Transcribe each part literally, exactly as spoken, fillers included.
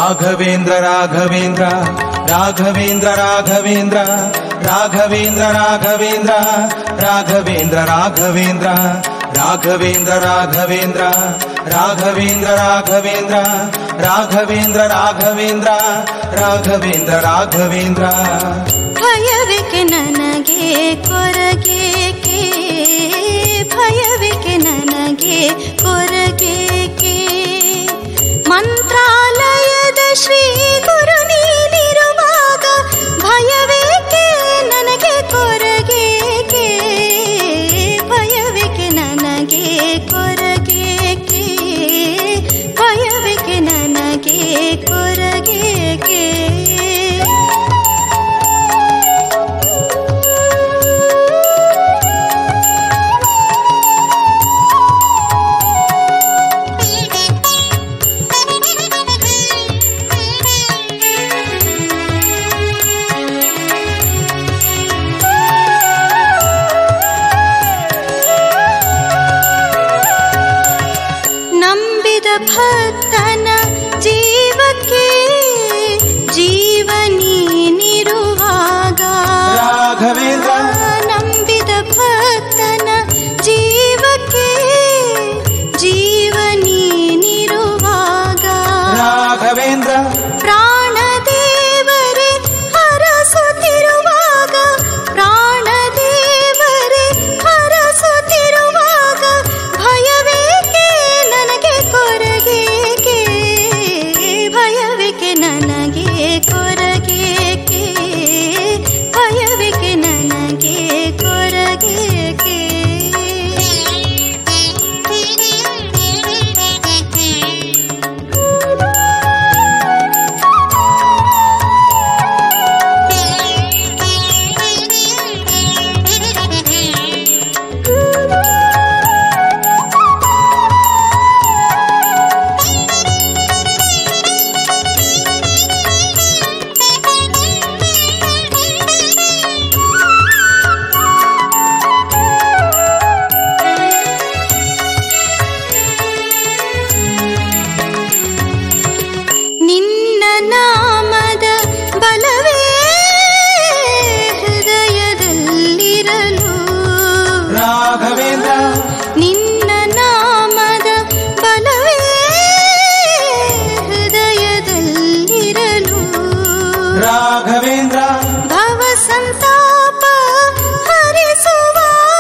ರಾಘವೇಂದ್ರ ರಾಘವೇಂದ್ರ ರಾಘವೇಂದ್ರ ರಾಘವೇಂದ್ರ ರಾಘವೇಂದ್ರ ರಾಘವೇಂದ್ರ ರಾಘವೇಂದ್ರ ರಾಘವೇಂದ್ರ ರಾಘವೇಂದ್ರ ರಾಘವೇಂದ್ರ ರಾಘವೇಂದ್ರ ರಾಘವೇಂದ್ರ ರಾಘವೇಂದ್ರ ರಾಘವೇಂದ್ರ ರಾಘವೇಂದ್ರ ರಾಘವೇಂದ್ರ. ಭಯವೇಕೆ ನನಗೆ ಕೊರಗೇಕೆ, ಭಯವೇಕೆ ನನಗೆ ಕೊರಗೇಕೆ, ಮಂತ್ರಾಲಯದ ಶ್ರೀ ಗುರು ನೀನಿರುವಾಗ ಭಯವೇಕೆ ನನಗೆ ಕೊರಗೇಕೆ, ಭಯವೇಕೆ ನನಗೆ ಕೊರಗೇಕೆ, ಭಯವೇಕೆ ನನಗೆ ಕೊರಗೇಕೆ. ಭಕ್ತನ ಜೀವಕ್ಕೆ ಜೀವನೀನಿರುವಾಗ ರಾಘವೇಂದ್ರ, ನಂಬಿದ ಭಕ್ತನ ಜೀವಕ್ಕೆ ಜೀವನೀನಿರುವಾಗ ರಾಘವೇಂದ್ರ, ಪ್ರಾಣದೇವರೇ ಹರಸುತ್ತಿರುವಾಗ, ಪ್ರಾಣದೇವರೇ ಹರಸುತ್ತಿರುವಾಗ ಭಯವೇಕೆ ನನಗೆ ಕೊರಗೇಕೆ, ಭಯವೇಕೆ ನನಗೆ ಕೊರಗೇಕೆ, ಭಯವೇಕೆ ನನಗೆ ಕೊರಗೇಕೆ. ನಿನ್ನ ನಾಮದ ಬಲವೇ ಹೃದಯದಲ್ಲಿರಲು ರಾಘವೇಂದ್ರ, ನಿನ್ನ ನಾಮದ ಬಲವೇ ಹೃದಯದಲ್ಲಿರಲು ರಾಘವೇಂದ್ರ, ಭವ ಸಂತಾಪ ಹರಿಸುವ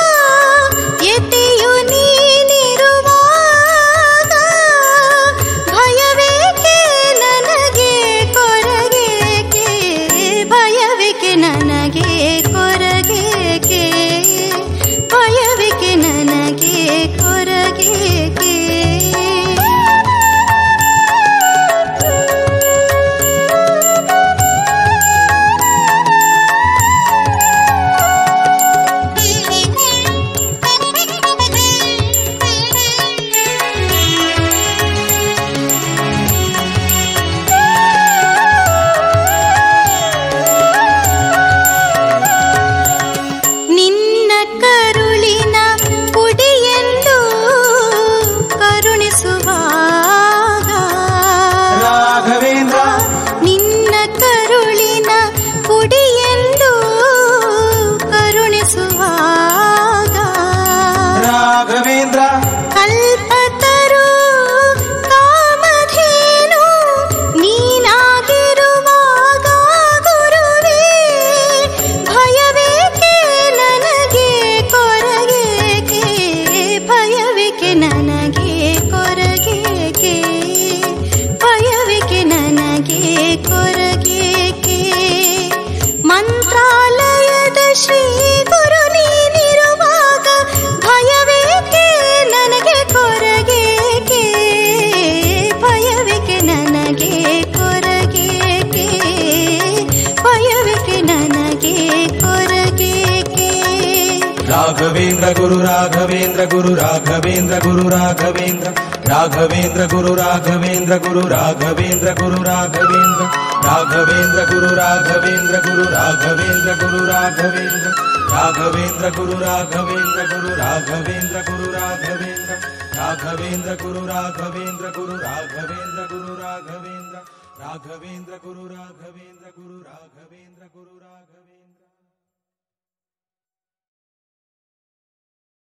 ಯತಿಯು ನೀನಿರುವಾಗ ಭಯವೇಕೆ ನನಗೆ ಕೊರಗೇಕೆ, ಭಯವೇಕೆ ನನಗೆ ಕೊರಗೇಕೆ, ಭಯವೇಕೆ ನನಗೆ ಕೊರಗೇಕೆ. ನಿನ್ನ ಕರುಳಿನ ಪುಡಿಯೆಂದು ಕರುಣಿಸುವಾಗ ರಾಘವೇಂದ್ರ, ನಿನ್ನ ಕರುಳಿನ ಪುಡಿಯೆಂದು ಕರುಣಿಸುವಾಗ ರಾಘವೇಂದ್ರ, ಕಲ್ಪತರು ಕಾಮಧೇನು ನೀನಾಗಿರುವಾಗ ಗುರುವೇ ಭಯವೇಕೆ ನನಗೆ ಕೊರಗೇಕೆ, ಭಯವೇಕೆ ನನಗೆ ಕೊರಗೇಕೆ, ಭಯವೇಕೆ ನನಗೆ ಕೊರಗೇಕೆ, ಮಂತ್ರಾಲಯದ ಶ್ರೀ ಗುರು ನೀನಿರುವಾಗ ಭಯವೇಕೆ ನನಗೆ ಕೊರಗೇಕೆ, ಭಯವೇಕೆ ನನಗೆ ಕೊರಗೇಕೆ, ಭಯವೇಕೆ ನನಗೆ ಕೊರಗೇಕೆ. ರಾಘವೇಂದ್ರ ಗುರು ರಾಘವೇಂದ್ರ ಗುರು ರಾಘವೇಂದ್ರ ಗುರು ರಾಘವೇಂದ್ರ ರಾಘವೇಂದ್ರ ಗುರು ರಾಘವೇಂದ್ರ ಗುರು ರಾಘವೇಂದ್ರ ಗುರು ರಾಘವೇಂದ್ರ ರಾಘವೇಂದ್ರ ಗುರು ರಾಘವೇಂದ್ರ ಗುರು ರಾಘವೇಂದ್ರ ಗುರು ರಾಘವೇಂದ್ರ ರಾಘವೇಂದ್ರ ಗುರು ರಾಘವೇಂದ್ರ ಗುರು ರಾಘವೇಂದ್ರ ಗುರು ರಾಘವೇಂದ್ರ ರಾಘವೇಂದ್ರ ಗುರು ರಾಘವೇಂದ್ರ ಗುರು ರಾಘವೇಂದ್ರ ಗುರು ರಾಘವೇಂದ್ರ ರಾಘವೇಂದ್ರ ಗುರು ರಾಘವೇಂದ್ರ ಗುರು ರಾಘವೇಂದ್ರ ಗುರು ರಾಘವೇಂದ್ರ